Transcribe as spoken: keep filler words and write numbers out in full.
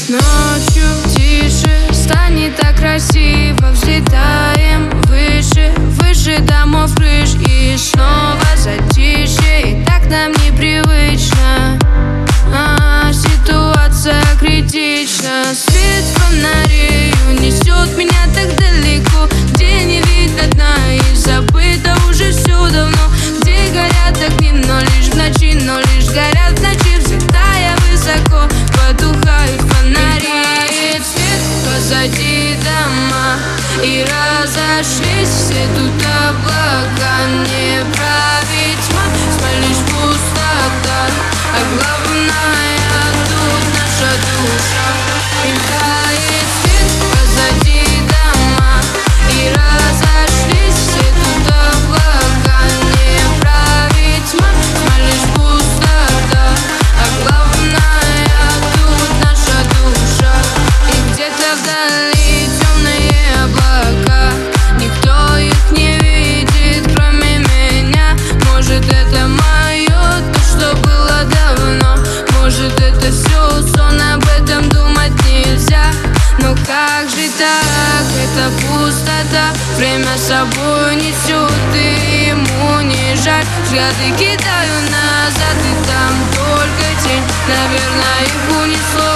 Ночью тише, станет так красиво. Взлетаем выше, выше домов крыш. И снова затишье, и так нам непривычно. а, Ситуация критична. Свет фонарей унесет меня так далеко, где не видно дна и забыто уже все давно. Где горят огни, но лишь в ночи, но лишь горят в ночи, взлетая высоко. Потухают фонари, и свет позади дома, и разошлись все тут облака. Не править тьма, тьма лишь пустота, а главное тут наша душа. Мелькает свет позади дома, и разошлись все тут облака. Не править тьма, тьма лишь пустота, а главное тут наша душа. И где-то вдали темные облака, никто их не видит, кроме меня. Может, это мое, то, что было давно. Может, это все сон, об этом думать нельзя. Но как же так, это пустота, время с собой несет, и ему не жаль. Взгляды кидаю назад, и там только тень. Наверное, их унесло